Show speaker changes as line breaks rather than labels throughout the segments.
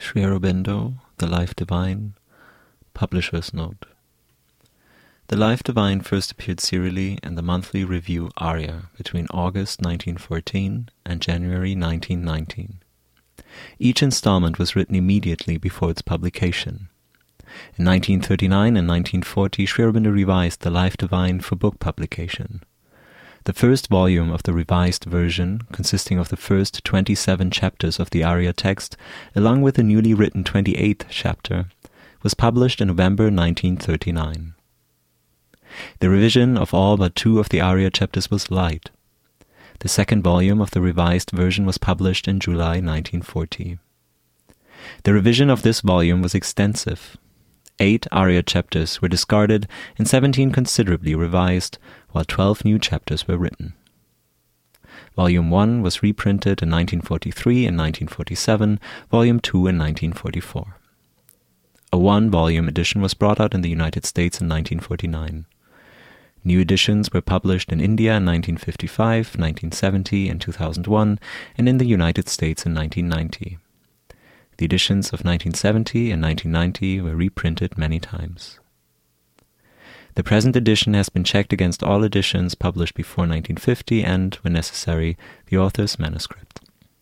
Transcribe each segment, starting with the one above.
Sri Aurobindo, The Life Divine, Publisher's Note. The Life Divine first appeared serially in the monthly review Arya between August 1914 and January 1919. Each installment was written immediately before its publication. In 1939 and 1940, Sri Aurobindo revised The Life Divine for book publication. The first volume of the revised version, consisting of the first 27 chapters of the Arya text, along with the newly written 28th chapter, was published in November 1939. The revision of all but 2 of the Arya chapters was light. The second volume of the revised version was published in July 1940. The revision of this volume was extensive. 8 Arya chapters were discarded and 17 considerably revised, while 12 new chapters were written. Volume 1 was reprinted in 1943 and 1947, Volume 2 in 1944. A 1-volume edition was brought out in the United States in 1949. New editions were published in India in 1955, 1970, and 2001, and in the United States in 1990. The editions of 1970 and 1990 were reprinted many times. The present edition has been checked against all editions published before 1950 and, when necessary, the author's manuscript.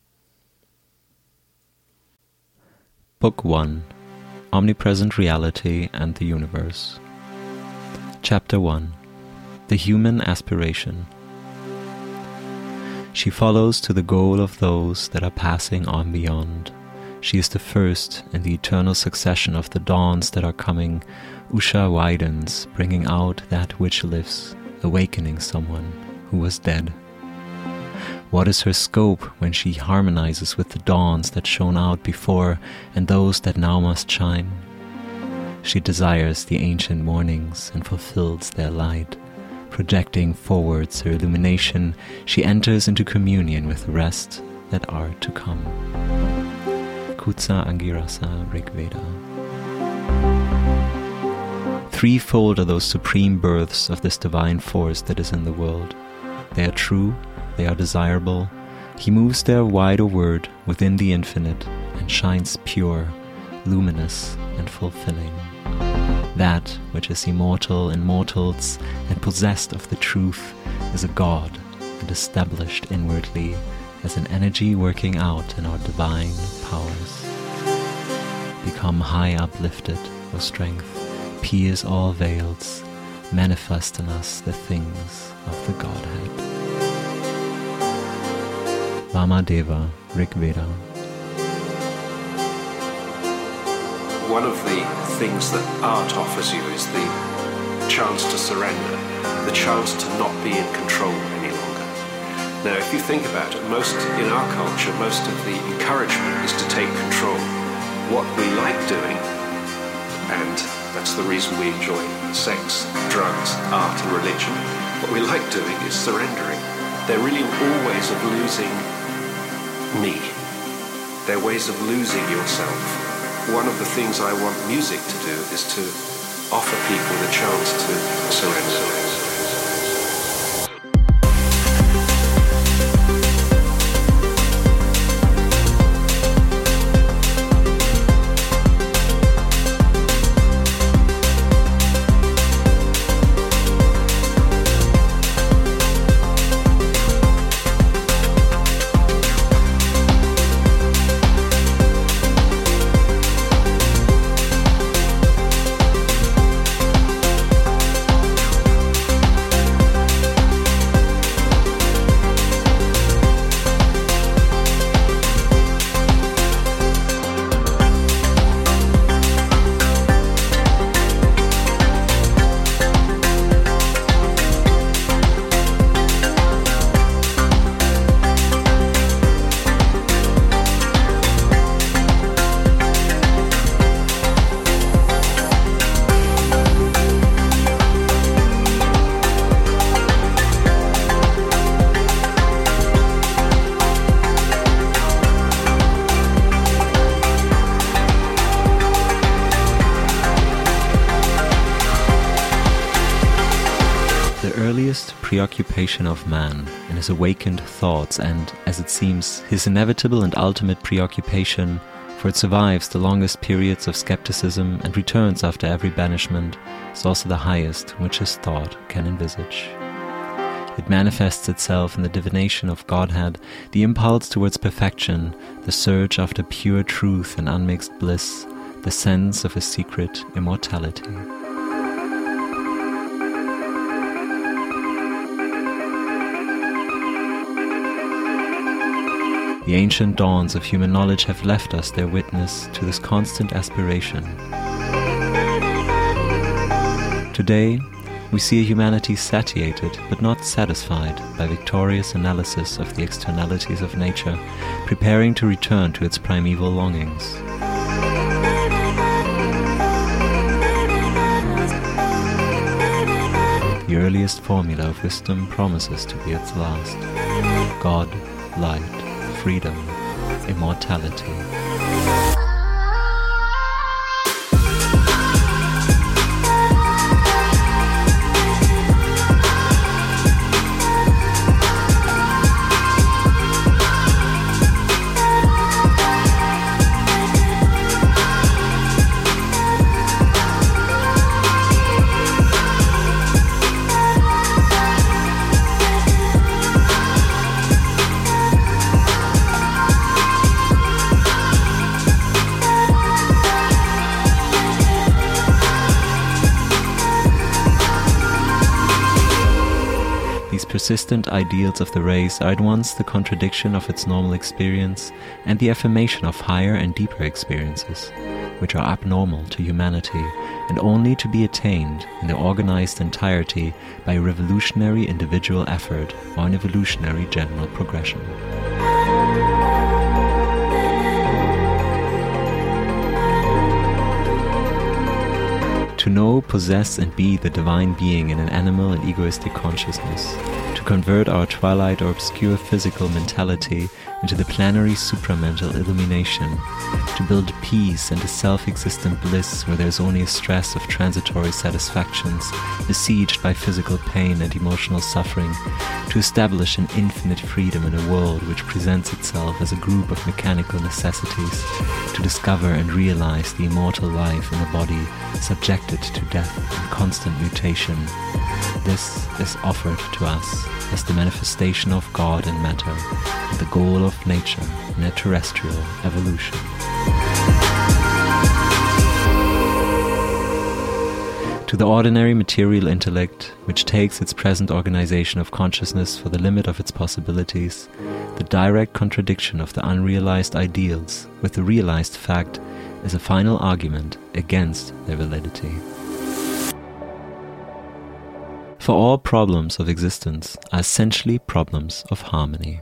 Book 1. Omnipresent Reality and the Universe. Chapter 1. The Human Aspiration. She follows to the goal of those that are passing on beyond. She is the first in the eternal succession of the dawns that are coming. Usha widens, bringing out that which lives, awakening someone who was dead. What is her scope when she harmonizes with the dawns that shone out before and those that now must shine? She desires the ancient mornings and fulfills their light. Projecting forwards her illumination, she enters into communion with the rest that are to come. Kutsa Angirasa Rigveda. Threefold are those supreme births of this divine force that is in the world. They are true, they are desirable. He moves their wider word within the infinite and shines pure, luminous, and fulfilling. That which is immortal in mortals and possessed of the truth is a God and established inwardly as an energy working out in our divine powers. Become high uplifted, O strength, pierce all veils, manifest in us the things of the Godhead. Vamadeva, Rigveda.
One of the things that art offers you is the chance to surrender, the chance to not be in control any longer. Now, if you think about it, in our culture, most of the encouragement is to take control. What we like doing, and that's the reason we enjoy sex, drugs, art and religion, what we like doing is surrendering. They're really all ways of losing me. They're ways of losing yourself. One of the things I want music to do is to offer people the chance to surrender.
earliest preoccupation of man in his awakened thoughts and, as it seems, his inevitable and ultimate preoccupation for it survives the longest periods of skepticism and returns after every banishment, is also the highest which his thought can envisage. It manifests itself in the divination of Godhead, the impulse towards perfection, the search after pure truth and unmixed bliss, the sense of a secret immortality. The ancient dawns of human knowledge have left us their witness to this constant aspiration. Today, we see a humanity satiated but not satisfied by victorious analysis of the externalities of nature, preparing to return to its primeval longings. The earliest formula of wisdom promises to be its last. God, light, freedom, immortality. Persistent ideals of the race are at once the contradiction of its normal experience and the affirmation of higher and deeper experiences, which are abnormal to humanity and only to be attained in their organized entirety by a revolutionary individual effort or an evolutionary general progression. To know, possess, and be the divine being in an animal and egoistic consciousness. To convert our twilight or obscure physical mentality into the planary supramental illumination. To build peace and a self-existent bliss where there is only a stress of transitory satisfactions, besieged by physical pain and emotional suffering. To establish an infinite freedom in a world which presents itself as a group of mechanical necessities. To discover and realize the immortal life in the body, subjected to death and constant mutation. This is offered to us as the manifestation of God in matter, and the goal of nature in a terrestrial evolution. To the ordinary material intellect, which takes its present organization of consciousness for the limit of its possibilities, the direct contradiction of the unrealized ideals with the realized fact is a final argument against their validity. For all problems of existence are essentially problems of harmony.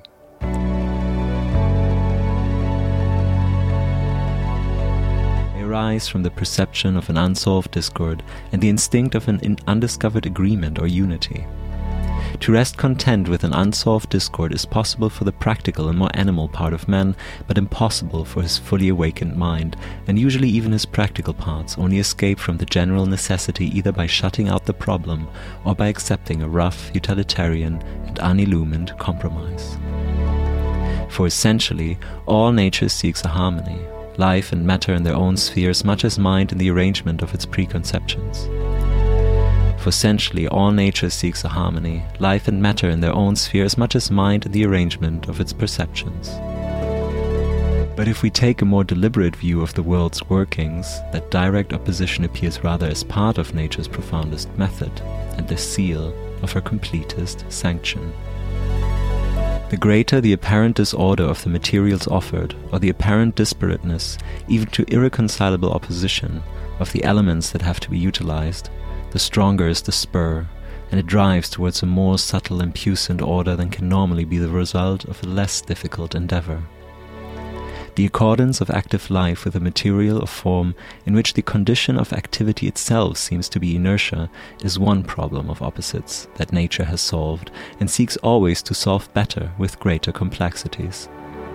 They arise from the perception of an unsolved discord and the instinct of an undiscovered agreement or unity. To rest content with an unsolved discord is possible for the practical and more animal part of man, but impossible for his fully awakened mind, and usually even his practical parts only escape from the general necessity either by shutting out the problem or by accepting a rough, utilitarian, and unillumined compromise. For essentially, all nature seeks a harmony, life and matter in their own sphere as much as mind in the arrangement of its preconceptions. For essentially, all nature seeks a harmony, life and matter in their own sphere as much as mind in the arrangement of its perceptions. But if we take a more deliberate view of the world's workings, that direct opposition appears rather as part of nature's profoundest method and the seal of her completest sanction. The greater the apparent disorder of the materials offered, or the apparent disparateness, even to irreconcilable opposition, of the elements that have to be utilized, the stronger is the spur, and it drives towards a more subtle and puissant order than can normally be the result of a less difficult endeavor. The accordance of active life with a material or form in which the condition of activity itself seems to be inertia is one problem of opposites that nature has solved and seeks always to solve better with greater complexities.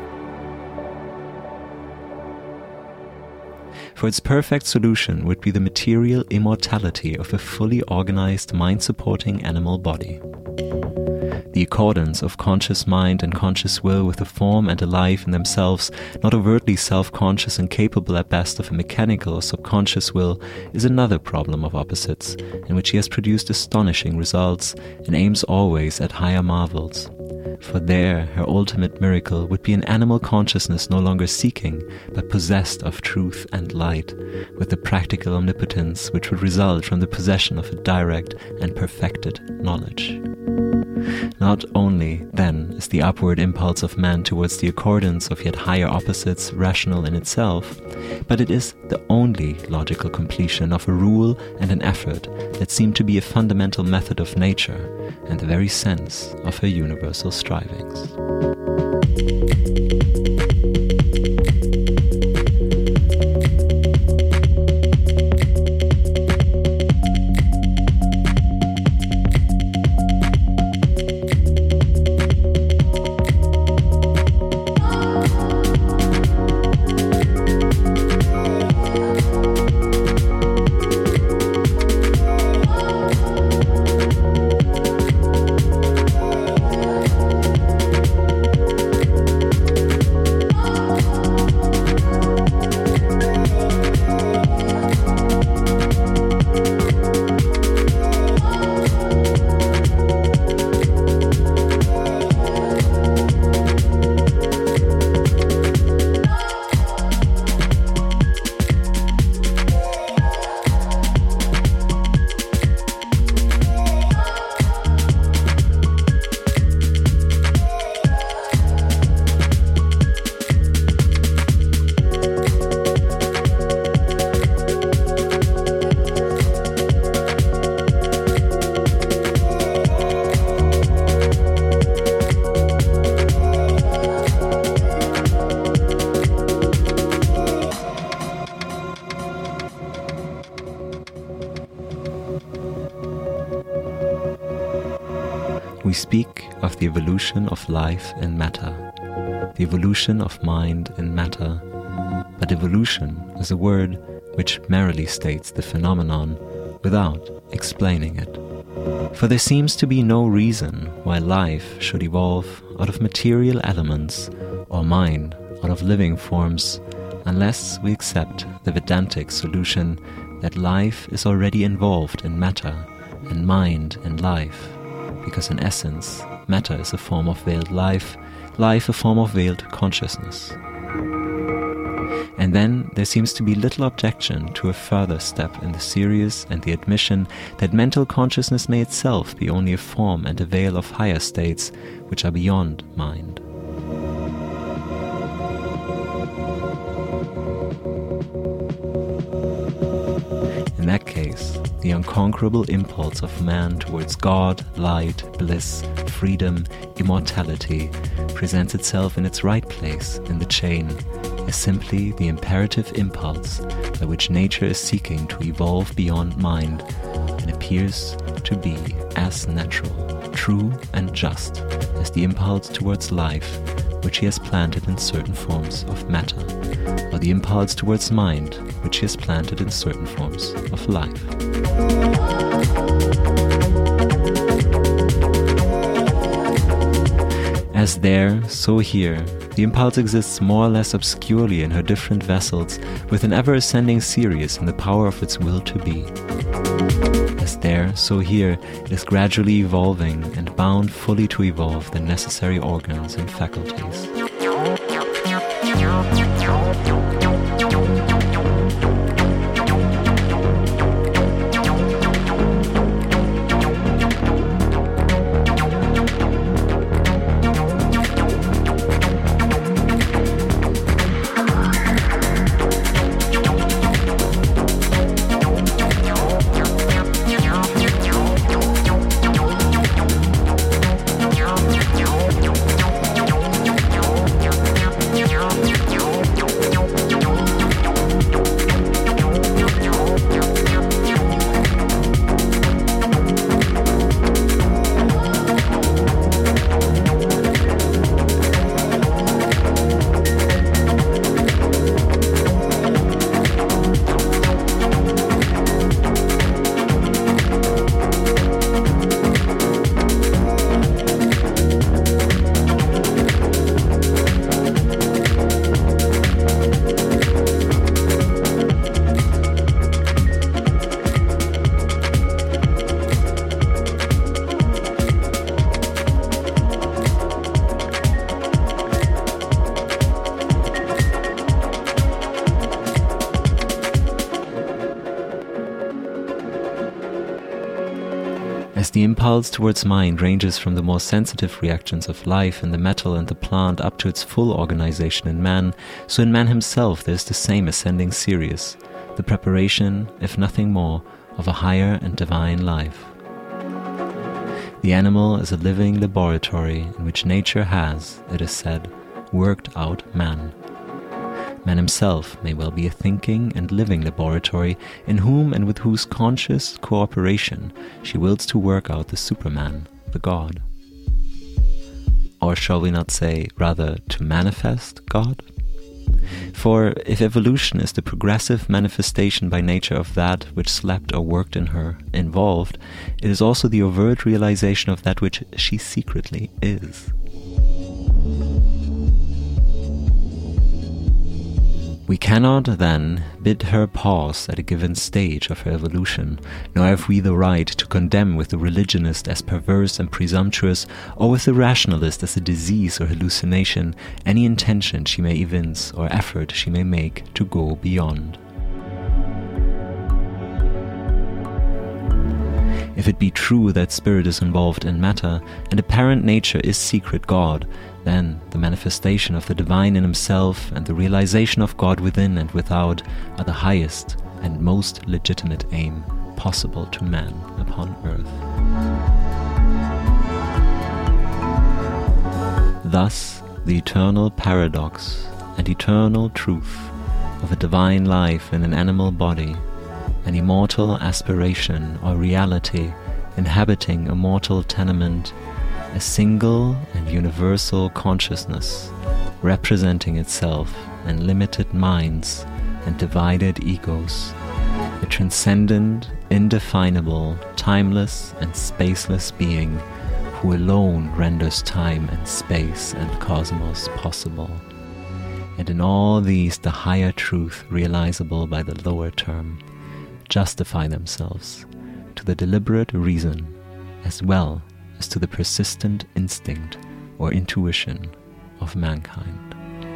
For its perfect solution would be the material immortality of a fully organized mind-supporting animal body. The the accordance of conscious mind and conscious will with a form and a life in themselves, not overtly self-conscious and capable at best of a mechanical or subconscious will, is another problem of opposites, in which he has produced astonishing results and aims always at higher marvels. For there, her ultimate miracle would be an animal consciousness no longer seeking, but possessed of truth and light, with the practical omnipotence which would result from the possession of a direct and perfected knowledge. Not only, then, is the upward impulse of man towards the accordance of yet higher opposites rational in itself, but it is the only logical completion of a rule and an effort that seem to be a fundamental method of nature and the very sense of her universal strivings. We speak of the evolution of life in matter, the evolution of mind in matter, but evolution is a word which merely states the phenomenon without explaining it. For there seems to be no reason why life should evolve out of material elements or mind out of living forms, unless we accept the Vedantic solution that life is already involved in matter and mind in life. Because in essence, matter is a form of veiled life, life a form of veiled consciousness. And then there seems to be little objection to a further step in the series and the admission that mental consciousness may itself be only a form and a veil of higher states which are beyond mind. In that case, the unconquerable impulse of man towards God, light, bliss, freedom, immortality presents itself in its right place in the chain as simply the imperative impulse by which nature is seeking to evolve beyond mind and appears to be as natural, true and just as the impulse towards life which he has planted in certain forms of matter, or the impulse towards mind which he has planted in certain forms of life. As there, so here, the impulse exists more or less obscurely in her different vessels, with an ever-ascending series in the power of its will to be. As there, so here, it is gradually evolving and bound fully to evolve the necessary organs and faculties. the impulse towards mind ranges from the more sensitive reactions of life in the metal and the plant up to its full organization in man, so in man himself there is the same ascending series, the preparation, if nothing more, of a higher and divine life. The animal is a living laboratory in which nature has, it is said, worked out man. Man himself may well be a thinking and living laboratory in whom and with whose conscious cooperation she wills to work out the Superman, the God. Or shall we not say, rather, to manifest God? For if evolution is the progressive manifestation by nature of that which slept or worked in her, involved, it is also the overt realization of that which she secretly is. We cannot, then, bid her pause at a given stage of her evolution, nor have we the right to condemn with the religionist as perverse and presumptuous, or with the rationalist as a disease or hallucination, any intention she may evince or effort she may make to go beyond. If it be true that spirit is involved in matter, and apparent nature is secret God, then the manifestation of the divine in himself and the realization of God within and without are the highest and most legitimate aim possible to man upon earth. Thus, the eternal paradox and eternal truth of a divine life in an animal body, an immortal aspiration or reality inhabiting a mortal tenement, a single and universal consciousness representing itself in limited minds and divided egos, a transcendent, indefinable, timeless and spaceless being who alone renders time and space and cosmos possible. And in all these the higher truth realizable by the lower term justify themselves to the deliberate reason as well as to the persistent instinct or intuition of mankind.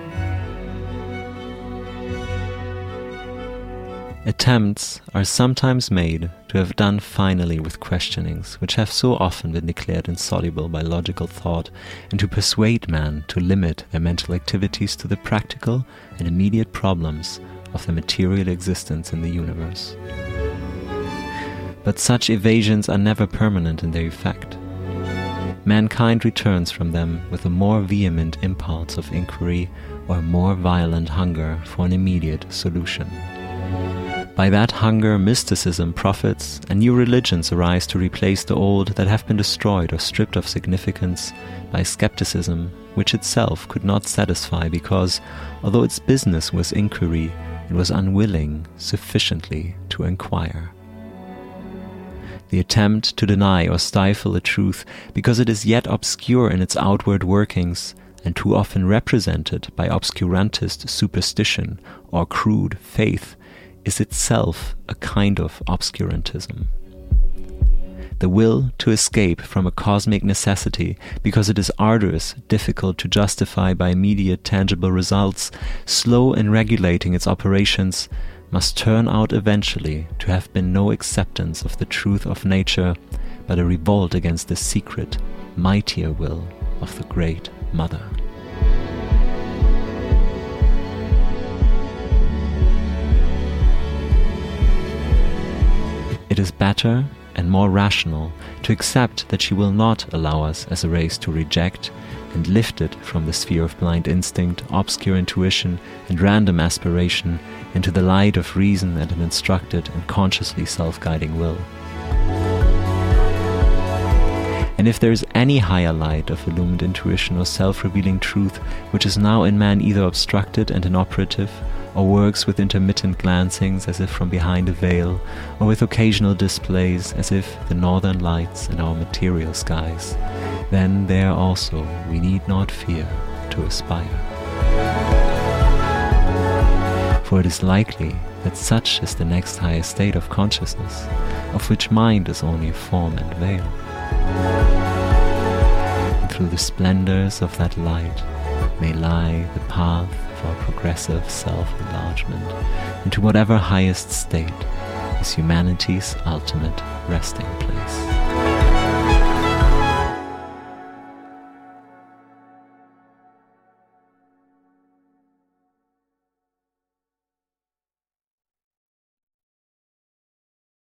Attempts are sometimes made to have done finally with questionings which have so often been declared insoluble by logical thought, and to persuade man to limit their mental activities to the practical and immediate problems of the material existence in the universe. But such evasions are never permanent in their effect. Mankind returns from them with a more vehement impulse of inquiry or a more violent hunger for an immediate solution. By that hunger mysticism profits, and new religions arise to replace the old that have been destroyed or stripped of significance by skepticism, which itself could not satisfy because, although its business was inquiry, it was unwilling sufficiently to inquire. The attempt to deny or stifle a truth because it is yet obscure in its outward workings and too often represented by obscurantist superstition or crude faith is itself a kind of obscurantism. The will to escape from a cosmic necessity because it is arduous, difficult to justify by immediate tangible results, slow in regulating its operations, must turn out eventually to have been no acceptance of the truth of nature, but a revolt against the secret, mightier will of the Great Mother. It is better and more rational to accept that she will not allow us as a race to reject and lift it from the sphere of blind instinct, obscure intuition, and random aspiration into the light of reason and an instructed and consciously self-guiding will. And if there is any higher light of illumined intuition or self-revealing truth which is now in man either obstructed and inoperative, or works with intermittent glancings as if from behind a veil, or with occasional displays as if the northern lights in our material skies, then there also we need not fear to aspire. For it is likely that such is the next highest state of consciousness, of which mind is only a form and veil. And through the splendors of that light may lie the path for progressive self-enlargement into whatever highest state is humanity's ultimate resting place.